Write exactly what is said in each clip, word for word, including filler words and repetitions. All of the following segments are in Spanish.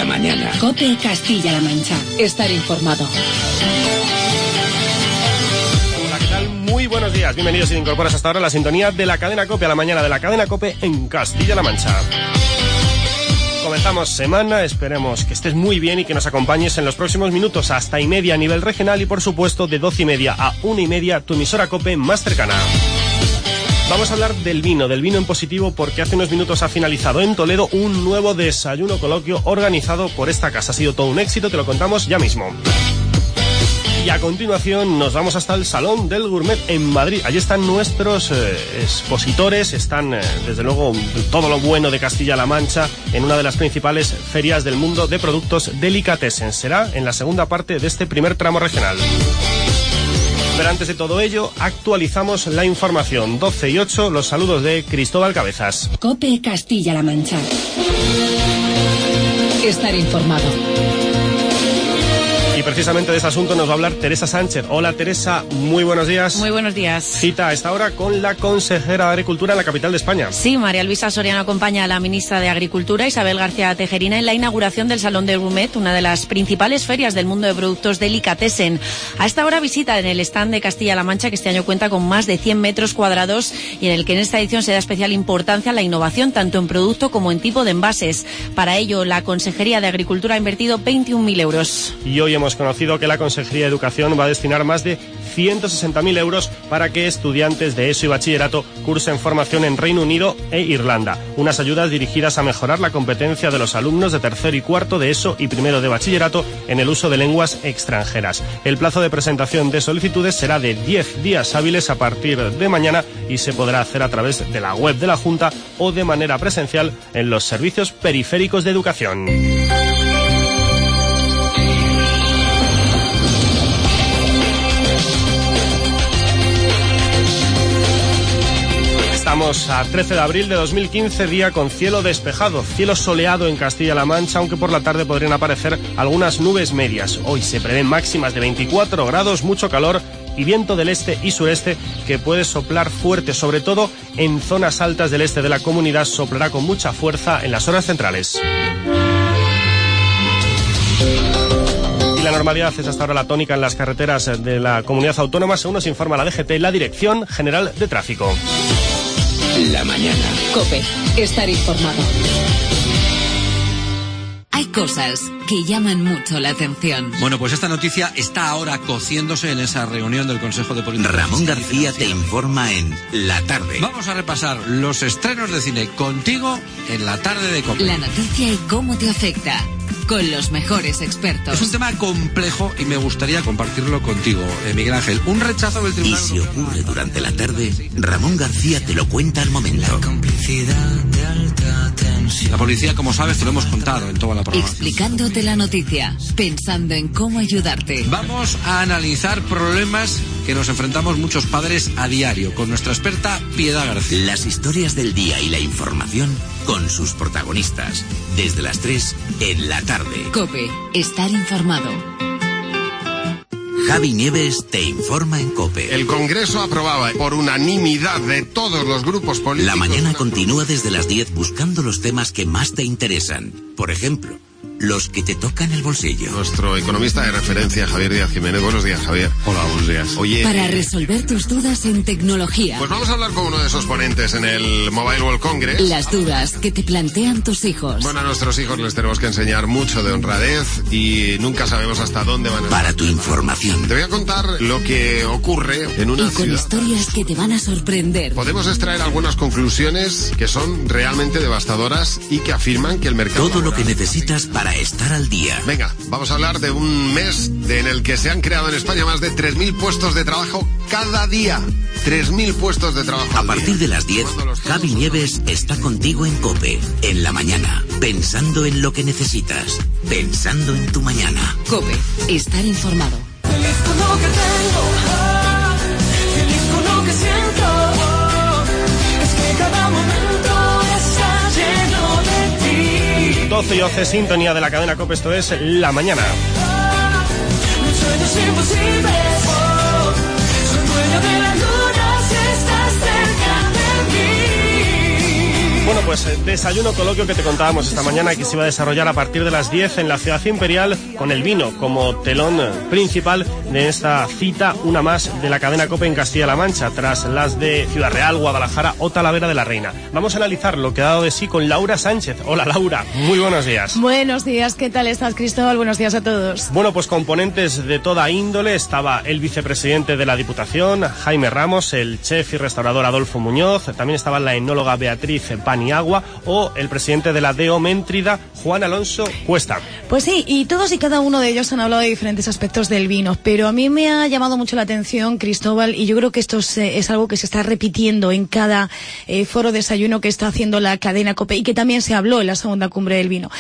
mañana. COPE Castilla-La Mancha. Estar informado. Hola, ¿qué tal? Muy buenos días. Bienvenidos y incorporas hasta ahora la sintonía de la cadena COPE a la mañana de la cadena COPE en Castilla-La Mancha. Comenzamos semana, esperemos que estés muy bien y que nos acompañes en los próximos minutos hasta y media a nivel regional y por supuesto de doce y media a una y media tu emisora COPE más cercana. Vamos a hablar del vino, del vino en positivo, porque hace unos minutos ha finalizado en Toledo un nuevo desayuno coloquio organizado por esta casa. Ha sido todo un éxito, te lo contamos ya mismo. Y a continuación nos vamos hasta el Salón del Gourmet en Madrid. Allí están nuestros eh, expositores, están eh, desde luego todo lo bueno de Castilla-La Mancha en una de las principales ferias del mundo de productos delicatessen. Será en la segunda parte de este primer tramo regional. Pero antes de todo ello, actualizamos la información. doce y ocho, los saludos de Cristóbal Cabezas. COPE Castilla-La Mancha. Estar informado. Y precisamente de este asunto nos va a hablar Teresa Sánchez. Hola Teresa, muy buenos días. Muy buenos días. Cita a esta hora con la consejera de Agricultura en la capital de España. Sí, María Luisa Soriano acompaña a la ministra de Agricultura, Isabel García Tejerina, en la inauguración del Salón del Gourmet, una de las principales ferias del mundo de productos delicatessen. A esta hora visita en el stand de Castilla-La Mancha, que este año cuenta con más de cien metros cuadrados y en el que en esta edición se da especial importancia a la innovación, tanto en producto como en tipo de envases. Para ello, la Consejería de Agricultura ha invertido veintiún mil euros. Y hoy hemos conocido que la Consejería de Educación va a destinar más de ciento sesenta mil euros para que estudiantes de ESO y bachillerato cursen formación en Reino Unido e Irlanda. Unas ayudas dirigidas a mejorar la competencia de los alumnos de tercero y cuarto de ESO y primero de bachillerato en el uso de lenguas extranjeras. El plazo de presentación de solicitudes será de diez días hábiles a partir de mañana y se podrá hacer a través de la web de la Junta o de manera presencial en los servicios periféricos de educación. Estamos a trece de abril de dos mil quince, día con cielo despejado, cielo soleado en Castilla-La Mancha, aunque por la tarde podrían aparecer algunas nubes medias. Hoy se prevén máximas de veinticuatro grados, mucho calor y viento del este y sureste que puede soplar fuerte, sobre todo en zonas altas del este de la comunidad, soplará con mucha fuerza en las horas centrales. Y la normalidad es hasta ahora la tónica en las carreteras de la comunidad autónoma, según nos informa la D G T, la Dirección General de Tráfico. La mañana. COPE. Estar informado. Hay cosas que llaman mucho la atención. Bueno, pues esta noticia está ahora cociéndose en esa reunión del Consejo de Política. Ramón García te informa en La Tarde. Vamos a repasar los estrenos de cine contigo en La Tarde de COPE. La noticia y cómo te afecta, con los mejores expertos. Es un tema complejo y me gustaría compartirlo contigo, eh, Miguel Ángel. Un rechazo del Y tribunal... si ocurre durante la tarde, Ramón García te lo cuenta al momento. La complicidad de alta tensión. La policía, como sabes, te lo hemos contado en toda la programación. Explicándote la noticia, pensando en cómo ayudarte. Vamos a analizar problemas que nos enfrentamos muchos padres a diario con nuestra experta Piedad García. Las historias del día y la información con sus protagonistas. Desde las tres en La Tarde. COPE. Estar informado. Javi Nieves te informa en COPE. El Congreso aprobaba por unanimidad de todos los grupos políticos... La mañana continúa desde las diez buscando los temas que más te interesan. Por ejemplo, los que te tocan el bolsillo. Nuestro economista de referencia, Javier Díaz Jiménez. Buenos días, Javier. Hola, buenos días. Oye, Para resolver tus dudas en tecnología. pues vamos a hablar con uno de esos ponentes en el Mobile World Congress. Las dudas que te plantean tus hijos. Bueno, a nuestros hijos les tenemos que enseñar mucho de honradez y nunca sabemos hasta dónde van a... Para tu información. Te voy a contar lo que ocurre en una Y con ciudad. historias que te van a sorprender. Podemos extraer algunas conclusiones que son realmente devastadoras y que afirman que el mercado... Todo lo laboral... que necesitas para estar al día. Venga, vamos a hablar de un mes de en el que se han creado en España más de tres mil puestos de trabajo cada día. tres mil puestos de trabajo. A partir de las diez, Javi Nieves está contigo en COPE, en la mañana, pensando en lo que necesitas, pensando en tu mañana. COPE. Estar informado. Feliz con lo que tengo, oh, feliz con lo que siento, oh, es que cada momento está lleno de ti. doce y once, sintonía de la cadena COPE, esto es La Mañana. Oh, mis sueños imposibles, oh, soy dueño de la luna si estás cerca de mí. Bueno, pues desayuno coloquio que te contábamos esta mañana que se iba a desarrollar a partir de las diez en la Ciudad Imperial, con el vino como telón principal de esta cita, una más de la cadena COPE en Castilla-La Mancha, tras las de Ciudad Real, Guadalajara o Talavera de la Reina. Vamos a analizar lo que ha dado de sí con Laura Sánchez. Hola Laura, muy buenos días. Buenos días, ¿qué tal estás, Cristóbal? Buenos días a todos. Bueno, pues componentes de toda índole. Estaba el vicepresidente de la Diputación, Jaime Ramos, el chef y restaurador Adolfo Muñoz, también estaba la enóloga Beatriz Paniagua o el presidente de la D E O Méntrida, Juan Alonso Cuesta. Pues sí, y todos y cada uno de ellos han hablado de diferentes aspectos del vino, pero a mí me ha llamado mucho la atención, Cristóbal, y yo creo que esto es, es algo que se está repitiendo en cada eh, foro desayuno que está haciendo la cadena COPE y que también se habló en la segunda cumbre del vino.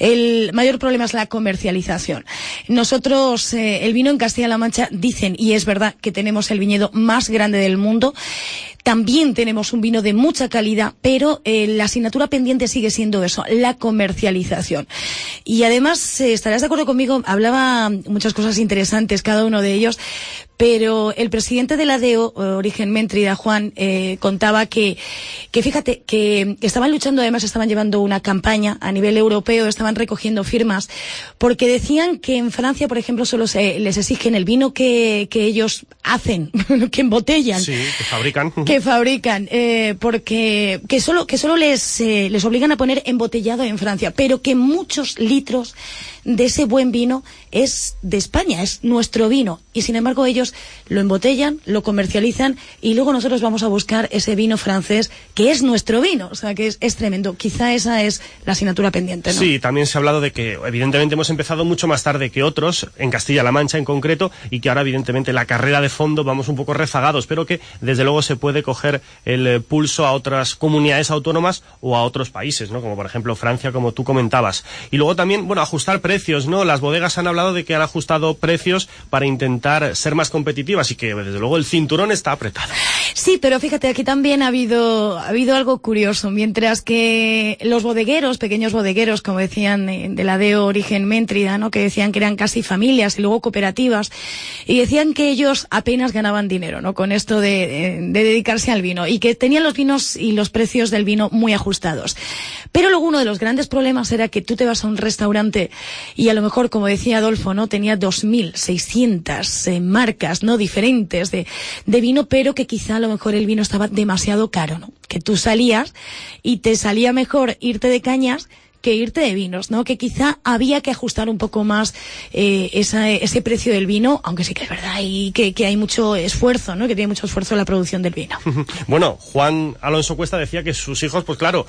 El mayor problema es la comercialización. Nosotros, eh, el vino en Castilla-La Mancha, dicen, y es verdad, que tenemos el viñedo más grande del mundo. También tenemos un vino de mucha calidad, pero eh, la asignatura pendiente sigue siendo eso, la comercialización. Y además, eh, estarás de acuerdo conmigo, hablaba muchas cosas interesantes cada uno de ellos, pero el presidente de la D E O, Origen Méntrida, Juan, eh, contaba que, que fíjate, que estaban luchando, además estaban llevando una campaña a nivel europeo, estaban recogiendo firmas, porque decían que en Francia, por ejemplo, solo se les exigen el vino que, que ellos hacen, que embotellan. Sí, que fabrican. Que fabrican, eh, porque que solo, que solo les, eh, les obligan a poner embotellado en Francia, pero que muchos litros de ese buen vino es de España, es nuestro vino, y sin embargo ellos lo embotellan, lo comercializan y luego nosotros vamos a buscar ese vino francés que es nuestro vino, o sea que es, es tremendo. Quizá esa es la asignatura pendiente, ¿no? Sí, también se ha hablado de que evidentemente hemos empezado mucho más tarde que otros, en Castilla-La Mancha en concreto, y que ahora evidentemente la carrera de fondo vamos un poco rezagados, pero que desde luego se puede coger el pulso a otras comunidades autónomas o a otros países, ¿no? Como por ejemplo Francia, como tú comentabas. Y luego también, bueno, ajustar precios, ¿no? Las bodegas han hablado de que han ajustado precios para intentar ser más competitivas y que desde luego el cinturón está apretado. Sí, pero fíjate, aquí también ha habido, ha habido algo curioso. Mientras que los bodegueros, pequeños bodegueros, como decían de la D E O Origen Méntrida, ¿no? Que decían que eran casi familias y luego cooperativas, y decían que ellos apenas ganaban dinero, ¿no? Con esto de, de, de dedicarse al vino, y que tenían los vinos y los precios del vino muy ajustados. Pero luego uno de los grandes problemas era que tú te vas a un restaurante y a lo mejor, como decía Adolfo, ¿no? Tenía dos mil seiscientas eh, marcas, ¿no? Diferentes de, de vino, pero que quizá a lo mejor el vino estaba demasiado caro, ¿no? Que tú salías y te salía mejor irte de cañas que irte de vinos, ¿no? Que quizá había que ajustar un poco más eh, esa, ese precio del vino, aunque sí que es verdad y que, que hay mucho esfuerzo, ¿no? Que tiene mucho esfuerzo la producción del vino. Bueno, Juan Alonso Cuesta decía que sus hijos, pues claro,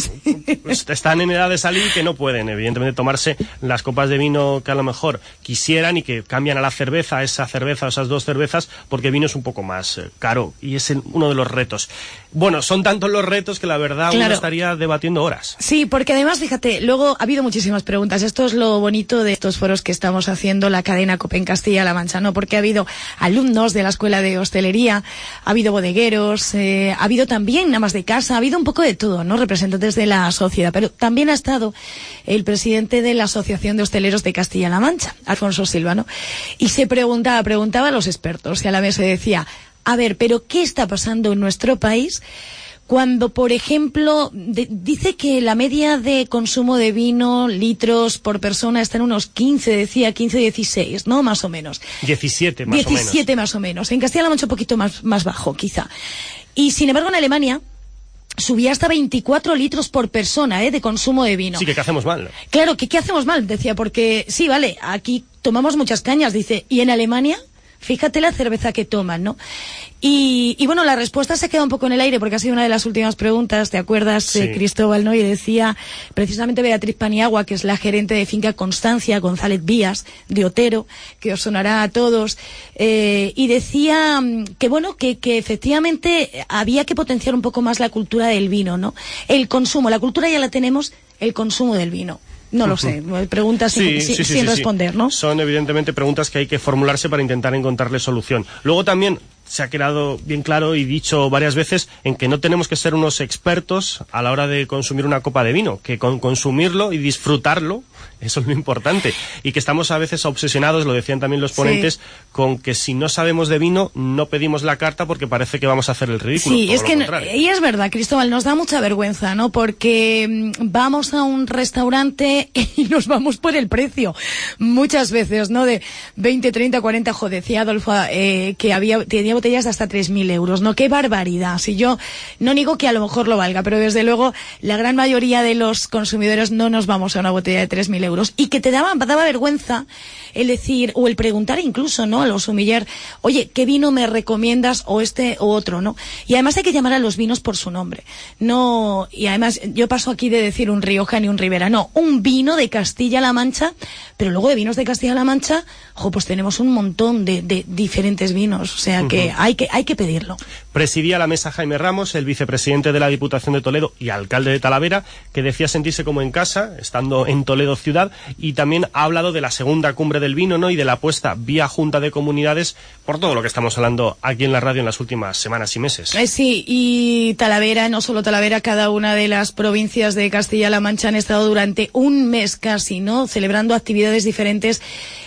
pues están en edad de salir y que no pueden, evidentemente, tomarse las copas de vino que a lo mejor quisieran y que cambian a la cerveza, a esa cerveza o esas dos cervezas, porque el vino es un poco más eh, caro y es el, uno de los retos. Bueno, son tantos los retos que la verdad claro. Uno estaría debatiendo horas. Sí, porque además, fíjate, luego ha habido muchísimas preguntas. Esto es lo bonito de estos foros que estamos haciendo la cadena COPE en Castilla-La Mancha, ¿no? Porque ha habido alumnos de la Escuela de Hostelería, ha habido bodegueros, eh, ha habido también amas de casa, ha habido un poco de todo, ¿no? Representantes de la sociedad, pero también ha estado el presidente de la Asociación de Hosteleros de Castilla-La Mancha, Alfonso Silva, ¿no? Y se preguntaba, preguntaba a los expertos y a la vez se decía, a ver, pero ¿qué está pasando en nuestro país cuando, por ejemplo, de, dice que la media de consumo de vino, litros por persona, está en unos quince, decía, quince, dieciséis, ¿no? Más o menos. diecisiete, más diecisiete, o menos. diecisiete más o menos. En Castilla-La Mancha un poquito más, más bajo, quizá. Y, sin embargo, en Alemania subía hasta veinticuatro litros por persona, ¿eh? De consumo de vino. Sí, que qué hacemos mal. Claro, que qué hacemos mal, decía, porque sí, vale, aquí tomamos muchas cañas, dice, ¿y en Alemania? Fíjate la cerveza que toman, ¿no? Y, y bueno, la respuesta se queda un poco en el aire porque ha sido una de las últimas preguntas, ¿te acuerdas, sí. eh, Cristóbal, no? Y decía precisamente Beatriz Paniagua, que es la gerente de Finca Constancia González Vías, de Otero, que os sonará a todos, eh, y decía que bueno, que, que efectivamente había que potenciar un poco más la cultura del vino, ¿no? El consumo, la cultura ya la tenemos, el consumo del vino. No lo sé, preguntas sí, sin, sí, sí, sin sí, responder, sí. ¿no? Son evidentemente preguntas que hay que formularse para intentar encontrarle solución. Luego también se ha quedado bien claro y dicho varias veces en que no tenemos que ser unos expertos a la hora de consumir una copa de vino, que con consumirlo y disfrutarlo Eso es lo importante. Y que estamos a veces obsesionados, lo decían también los ponentes, sí. con que si no sabemos de vino, no pedimos la carta porque parece que vamos a hacer el ridículo. Sí, es que, no, y es verdad, Cristóbal, nos da mucha vergüenza, ¿no? Porque vamos a un restaurante y nos vamos por el precio. Muchas veces, ¿no? De veinte, treinta, cuarenta, joder, decía Adolfo, eh, que había, tenía botellas de hasta tres mil euros, ¿no? ¡Qué barbaridad! Si yo no digo que a lo mejor lo valga, pero desde luego la gran mayoría de los consumidores no nos vamos a una botella de tres mil euros. Y que te daba, daba vergüenza el decir, o el preguntar incluso, ¿no? A los humillar, oye, ¿qué vino me recomiendas? O este o otro, ¿no? Y además hay que llamar a los vinos por su nombre. No, y además yo paso aquí de decir un Rioja ni un Ribera, no, un vino de Castilla-La Mancha, pero luego de vinos de Castilla-La Mancha, ojo, pues tenemos un montón de, de diferentes vinos, o sea que, uh-huh. hay que hay que pedirlo. Presidía la mesa Jaime Ramos, el vicepresidente de la Diputación de Toledo y alcalde de Talavera, que decía sentirse como en casa, estando en Toledo ciudad, y también ha hablado de la segunda cumbre del vino, ¿no? Y de la apuesta vía Junta de Comunidades por todo lo que estamos hablando aquí en la radio en las últimas semanas y meses. Eh, sí, y Talavera, no solo Talavera, cada una de las provincias de Castilla-La Mancha han estado durante un mes casi, ¿no? Celebrando actividades diferentes,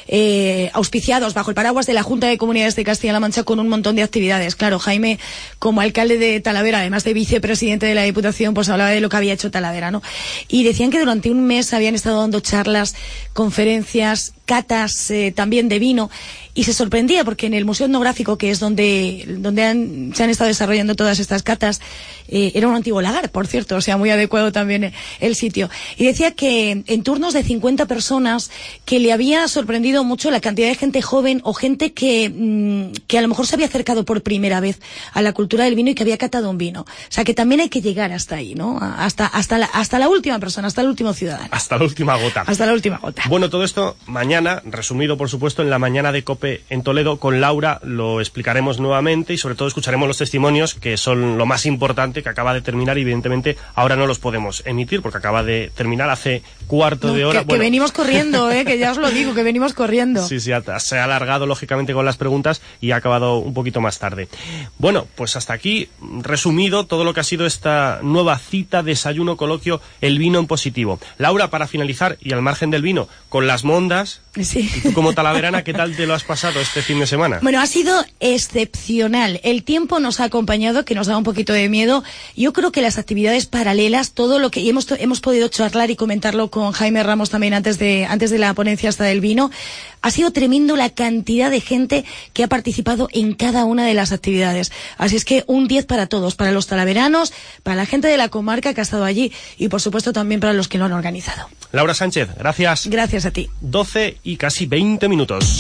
eh, auspiciados bajo el paraguas de la Junta de Comunidades de Castilla-La Mancha con un montón de actividades. Claro, Jaime, como alcalde de Talavera, además de vicepresidente de la Diputación, pues hablaba de lo que había hecho Talavera, ¿no? Y decían que durante un mes habían estado dando charlas, conferencias, catas eh, también de vino, y se sorprendía porque en el Museo Etnográfico, que es donde donde han, se han estado desarrollando todas estas catas, eh, era un antiguo lagar, por cierto, o sea, muy adecuado también el sitio. Y decía que en turnos de cincuenta personas, que le había sorprendido mucho la cantidad de gente joven o gente que, mmm, que a lo mejor se había acercado por primera vez a la cultura del vino y que había catado un vino. O sea, que también hay que llegar hasta ahí, ¿no? Hasta, hasta, la, hasta la última persona, hasta el último ciudadano. Hasta la última gota. Hasta la última gota. Bueno, todo esto mañana, resumido por supuesto en la mañana de COPE en Toledo con Laura, lo explicaremos nuevamente y sobre todo escucharemos los testimonios, que son lo más importante, que acaba de terminar y evidentemente ahora no los podemos emitir porque acaba de terminar hace cuarto no, de hora. Que, bueno, que venimos corriendo, eh, que ya os lo digo, que venimos corriendo. Sí, sí, se ha alargado lógicamente con las preguntas y ha acabado un poquito más tarde. Bueno, pues hasta aquí resumido todo lo que ha sido esta nueva cita, desayuno, coloquio, el vino en positivo. Laura, para finalizar, y al margen del vino, con las mondas, sí. Y tú como talaverana, ¿qué tal te lo has pasado este fin de semana? Bueno, ha sido excepcional. El tiempo nos ha acompañado, que nos da un poquito de miedo. Yo creo que las actividades paralelas, todo lo que y hemos hemos podido charlar y comentarlo con Jaime Ramos también antes de antes de la ponencia hasta del vino, ha sido tremendo la cantidad de gente que ha participado en cada una de las actividades. Así es que un diez para todos, para los talaveranos, para la gente de la comarca que ha estado allí y por supuesto también para los que lo han organizado. Laura Sánchez, gracias. Gracias a ti. doce y casi veinte minutos.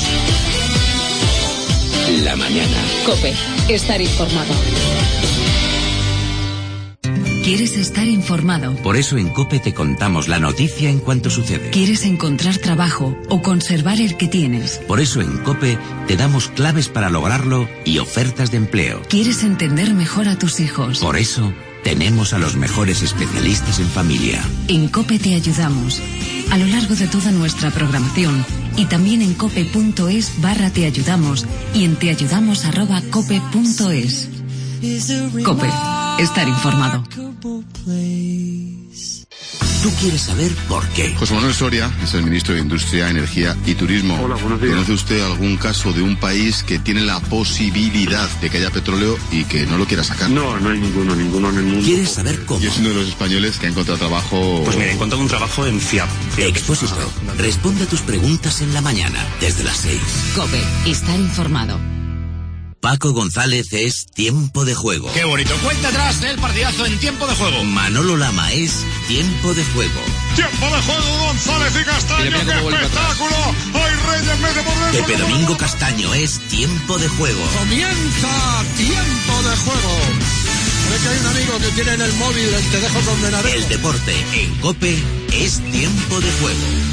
La mañana. COPE, estar informado. ¿Quieres estar informado? Por eso en COPE te contamos la noticia en cuanto sucede. ¿Quieres encontrar trabajo o conservar el que tienes? Por eso en COPE te damos claves para lograrlo y ofertas de empleo. ¿Quieres entender mejor a tus hijos? Por eso tenemos a los mejores especialistas en familia. En COPE te ayudamos a lo largo de toda nuestra programación y también en cope.es barra te ayudamos y en teayudamos arroba cope punto es. COPE, estar informado. Tú quieres saber por qué. José Manuel Soria es el ministro de Industria, Energía y Turismo. Hola, buenos días. ¿Conoce usted algún caso de un país que tiene la posibilidad de que haya petróleo y que no lo quiera sacar? No, no hay ninguno, ninguno en el mundo. ¿Quieres saber cómo? Yo soy uno de los españoles que ha encontrado trabajo... Pues mira, he encontrado un trabajo en FIAP. Expósito. Responde a tus preguntas en la mañana, desde las seis. COPE, estar informado. Paco González es Tiempo de Juego. ¡Qué bonito! Cuenta atrás del partidazo en Tiempo de Juego. Manolo Lama es Tiempo de Juego. ¡Tiempo de Juego, González y Castaño! ¡Qué espectáculo! ¡Hay Reyes mete por dentro! Pepe Domingo Castaño es Tiempo de Juego. ¡Comienza Tiempo de Juego! Ve que hay un amigo que tiene en el móvil el te dejo condenado. El deporte en COPE es Tiempo de Juego.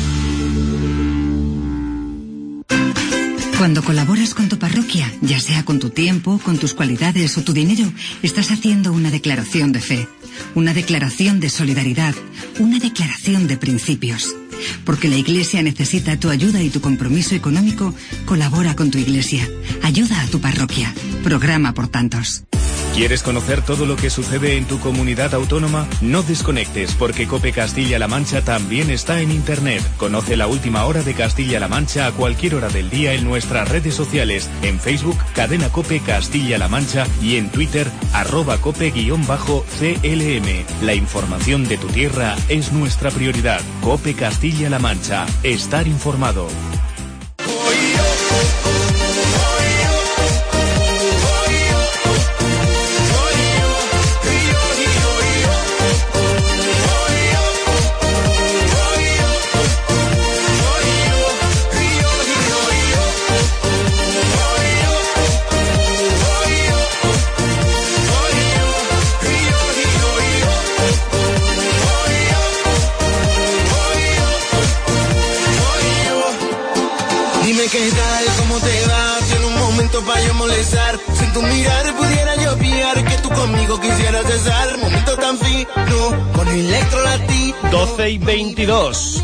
Cuando colaboras con tu parroquia, ya sea con tu tiempo, con tus cualidades o tu dinero, estás haciendo una declaración de fe, una declaración de solidaridad, una declaración de principios. Porque la Iglesia necesita tu ayuda y tu compromiso económico, colabora con tu Iglesia. Ayuda a tu parroquia. Programa por tantos. ¿Quieres conocer todo lo que sucede en tu comunidad autónoma? No desconectes, porque COPE Castilla-La Mancha también está en Internet. Conoce la última hora de Castilla-La Mancha a cualquier hora del día en nuestras redes sociales, en Facebook, Cadena COPE Castilla-La Mancha, y en Twitter, arroba cope-C L M. La información de tu tierra es nuestra prioridad. COPE Castilla-La Mancha. Estar informado. ¿Qué tal? ¿Cómo te va? Si en un momento para yo molestar, sin tu mirar pudiera yo pillar que tú conmigo quisieras cesar. Momento tan fino, con Electrolati. doce y veintidós.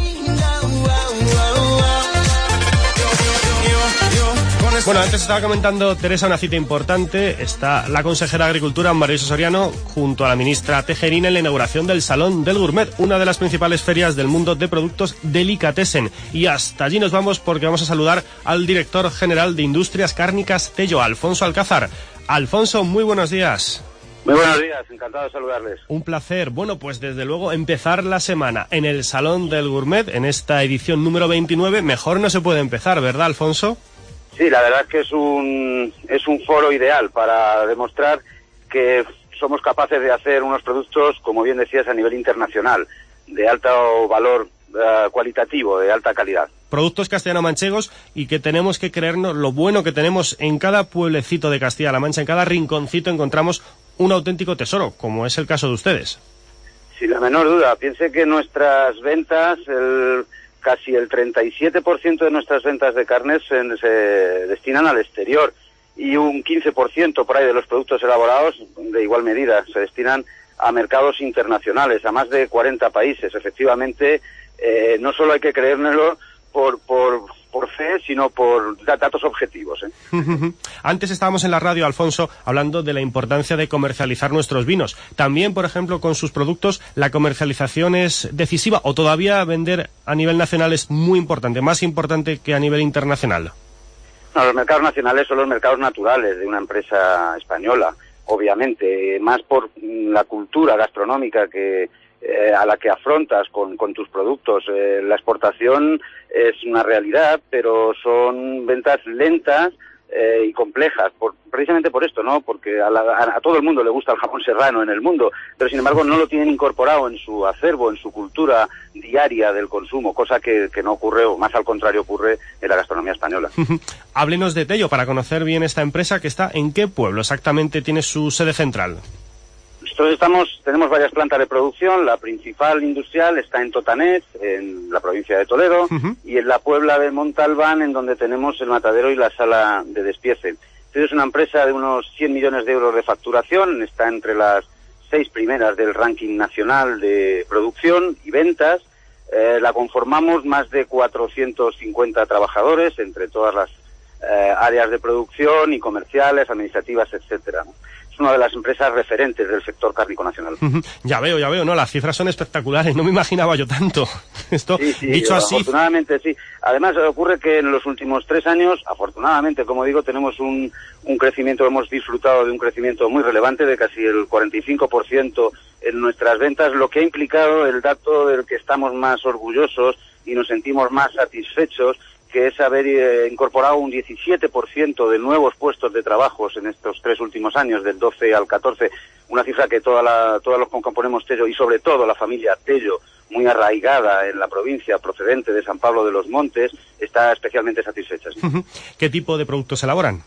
Bueno, antes estaba comentando Teresa una cita importante. Está la consejera de Agricultura, María José Soriano, junto a la ministra Tejerina en la inauguración del Salón del Gourmet, una de las principales ferias del mundo de productos delicatessen. Y hasta allí nos vamos porque vamos a saludar al director general de Industrias Cárnicas Tello, Alfonso Alcázar. Alfonso, muy buenos días. Muy buenos días, encantado de saludarles. Un placer. Bueno, pues desde luego empezar la semana en el Salón del Gourmet, en esta edición número veintinueve, mejor no se puede empezar, ¿verdad, Alfonso? Sí, la verdad es que es un es un foro ideal para demostrar que somos capaces de hacer unos productos, como bien decías, a nivel internacional, de alto valor uh, cualitativo, de alta calidad. Productos castellano-manchegos y que tenemos que creernos lo bueno que tenemos en cada pueblecito de Castilla-La Mancha, en cada rinconcito encontramos un auténtico tesoro, como es el caso de ustedes. Sin la menor duda. Piense que nuestras ventas, el... casi el treinta y siete por ciento de nuestras ventas de carnes se, se destinan al exterior y un quince por ciento por ahí de los productos elaborados, de igual medida, se destinan a mercados internacionales, a más de cuarenta países. Efectivamente, eh, no solo hay que creérnoslo por, por, por fe, sino por datos objetivos, ¿eh? Antes estábamos en la radio, Alfonso, hablando de la importancia de comercializar nuestros vinos. También, por ejemplo, con sus productos, la comercialización es decisiva, o todavía vender a nivel nacional es muy importante, más importante que a nivel internacional. No, los mercados nacionales son los mercados naturales de una empresa española, obviamente, más por la cultura gastronómica que eh, a la que afrontas con, con tus productos. Eh, la exportación es una realidad, pero son ventas lentas eh, y complejas, por, precisamente por esto, ¿no? Porque a, la, a, a todo el mundo le gusta el jamón serrano en el mundo, pero sin embargo no lo tienen incorporado en su acervo, en su cultura diaria del consumo, cosa que, que no ocurre, o más al contrario ocurre en la gastronomía española. Háblenos de Tello para conocer bien esta empresa, que está en qué pueblo exactamente tiene su sede central. Nosotros estamos, tenemos varias plantas de producción. La principal industrial está en Totanet, en la provincia de Toledo, uh-huh. y en la Puebla de Montalbán, en donde tenemos el matadero y la sala de despiece. Es una empresa de unos cien millones de euros de facturación, está entre las seis primeras del ranking nacional de producción y ventas. Eh, la conformamos más de cuatrocientos cincuenta trabajadores entre todas las eh, áreas de producción y comerciales, administrativas, etcétera, ¿no? Una de las empresas referentes del sector cárnico nacional. Ya veo, ya veo, no, las cifras son espectaculares, no me imaginaba yo tanto. Esto, sí, sí, dicho así... Afortunadamente sí. Además ocurre que en los últimos tres años, afortunadamente, como digo, tenemos un, un crecimiento, hemos disfrutado de un crecimiento muy relevante de casi el cuarenta y cinco por ciento en nuestras ventas, lo que ha implicado el dato del que estamos más orgullosos y nos sentimos más satisfechos, que es haber eh, incorporado un diecisiete por ciento de nuevos puestos de trabajo en estos tres últimos años, del doce al catorce, una cifra que toda la, todos los que componemos Tello, y sobre todo la familia Tello, muy arraigada en la provincia, procedente de San Pablo de los Montes, está especialmente satisfecha. ¿Qué tipo de productos elaboran?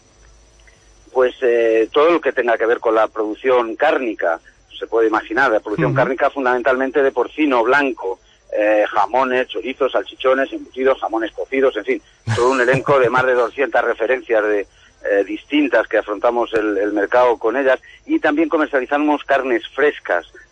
Pues eh, todo lo que tenga que ver con la producción cárnica, se puede imaginar, la producción uh-huh. cárnica fundamentalmente de porcino blanco, Eh, jamones, chorizos, salchichones, embutidos, jamones cocidos, en fin, todo un elenco de más de doscientas referencias de eh, distintas que afrontamos el, el mercado con ellas, y también comercializamos carnes frescas.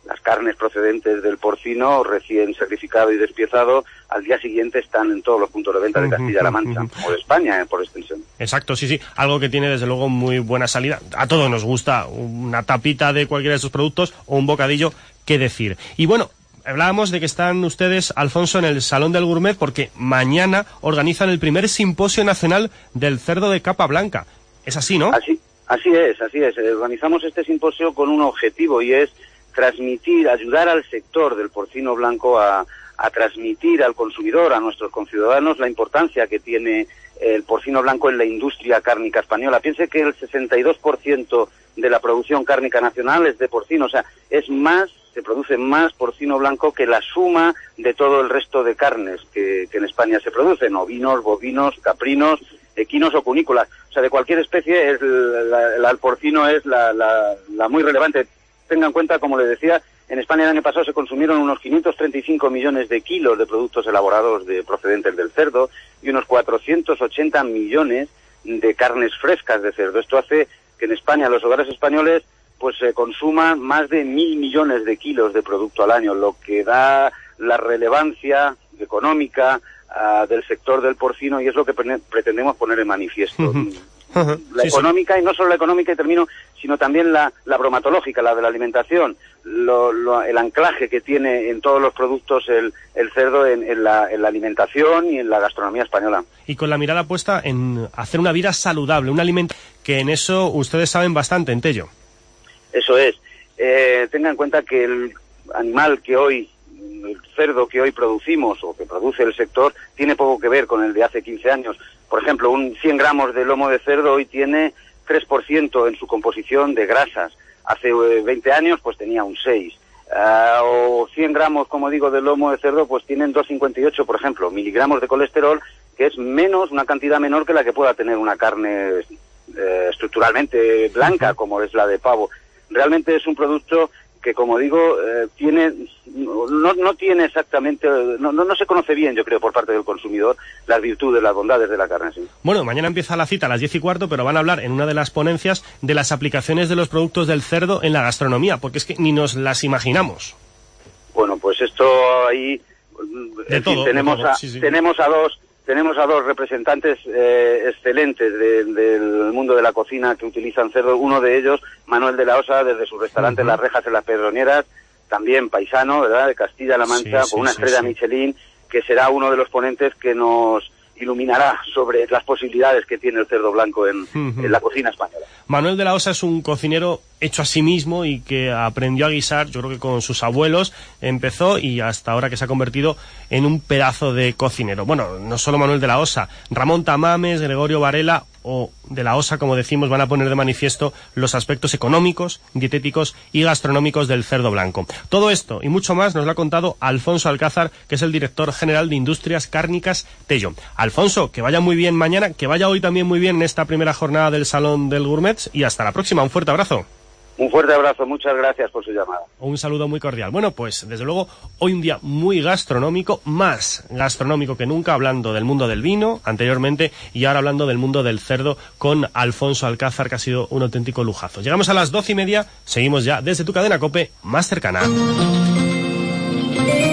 las carnes procedentes del porcino recién sacrificado y despiezado al día siguiente están en todos los puntos de venta de Castilla-La Mancha, o de España, eh, por extensión. Exacto, sí, sí, algo que tiene desde luego muy buena salida. A todos nos gusta una tapita de cualquiera de sus productos o un bocadillo, qué decir. Y bueno, hablábamos de que están ustedes, Alfonso, en el Salón del Gourmet porque mañana organizan el primer simposio nacional del cerdo de capa blanca. ¿Es así, no? Así, así es, así es. Organizamos este simposio con un objetivo y es transmitir, ayudar al sector del porcino blanco a, a transmitir al consumidor, a nuestros conciudadanos, la importancia que tiene el porcino blanco en la industria cárnica española. Piense que el sesenta y dos por ciento de la producción cárnica nacional es de porcino, o sea, es más, se produce más porcino blanco que la suma de todo el resto de carnes que, que en España se producen, ovinos, bovinos, caprinos, equinos o cunícolas. O sea, de cualquier especie, es la, la, el porcino es la, la, la muy relevante. Tenga en cuenta, como le decía, en España el año pasado se consumieron unos quinientos treinta y cinco millones de kilos de productos elaborados de procedentes del cerdo y unos cuatrocientos ochenta millones de carnes frescas de cerdo. Esto hace que en España los hogares españoles pues se consuman más de mil millones de kilos de producto al año, lo que da la relevancia económica uh, del sector del porcino y es lo que pre pretendemos poner en manifiesto. Uh-huh. Uh-huh. La sí, económica, sí. Y no solo la económica, y termino, sino también la, la bromatológica, la de la alimentación, lo, lo, el anclaje que tiene en todos los productos el, el cerdo en, en, la, en la alimentación y en la gastronomía española. Y con la mirada puesta en hacer una vida saludable, un alimento que en eso ustedes saben bastante, en Tello. Eso es. Eh, tenga en cuenta que el animal que hoy, el cerdo que hoy producimos o que produce el sector, tiene poco que ver con el de hace quince años. Por ejemplo, un cien gramos de lomo de cerdo hoy tiene tres por ciento en su composición de grasas. Hace veinte años pues tenía un seis. Uh, o cien gramos, como digo, de lomo de cerdo pues tienen dos coma cincuenta y ocho, por ejemplo, miligramos de colesterol, que es menos, una cantidad menor que la que pueda tener una carne eh, estructuralmente blanca, como es la de pavo. Realmente es un producto que, como digo, eh, tiene no, no tiene exactamente, no, no, no se conoce bien, yo creo, por parte del consumidor, las virtudes, las bondades de la carne. Sí. Bueno, mañana empieza la cita a las diez y cuarto, pero van a hablar en una de las ponencias de las aplicaciones de los productos del cerdo en la gastronomía, porque es que ni nos las imaginamos. Bueno, pues esto ahí, en fin, tenemos, a, sí, sí. tenemos a dos... Tenemos a dos representantes eh, excelentes de, del mundo de la cocina que utilizan cerdo. Uno de ellos, Manuel de la Osa, desde su restaurante uh-huh. Las Rejas en las Pedronieras, también paisano, ¿verdad?, de Castilla-La Mancha, sí, con sí, una estrella sí, sí. Michelin, que será uno de los ponentes que nos iluminará sobre las posibilidades que tiene el cerdo blanco en, uh-huh. en la cocina española. Manuel de la Osa es un cocinero hecho a sí mismo y que aprendió a guisar, yo creo que con sus abuelos empezó y hasta ahora que se ha convertido en un pedazo de cocinero. Bueno, no solo Manuel de la Osa, Ramón Tamames, Gregorio Varela o de la Osa, como decimos, van a poner de manifiesto los aspectos económicos, dietéticos y gastronómicos del cerdo blanco. Todo esto y mucho más nos lo ha contado Alfonso Alcázar, que es el director general de Industrias Cárnicas Tello. Alfonso, que vaya muy bien mañana, que vaya hoy también muy bien en esta primera jornada del Salón del Gourmet y hasta la próxima. Un fuerte abrazo. Un fuerte abrazo, muchas gracias por su llamada. Un saludo muy cordial. Bueno, pues desde luego hoy un día muy gastronómico, más gastronómico que nunca, hablando del mundo del vino anteriormente y ahora hablando del mundo del cerdo con Alfonso Alcázar, que ha sido un auténtico lujazo. Llegamos a las doce y media, seguimos ya desde tu cadena COPE más cercana.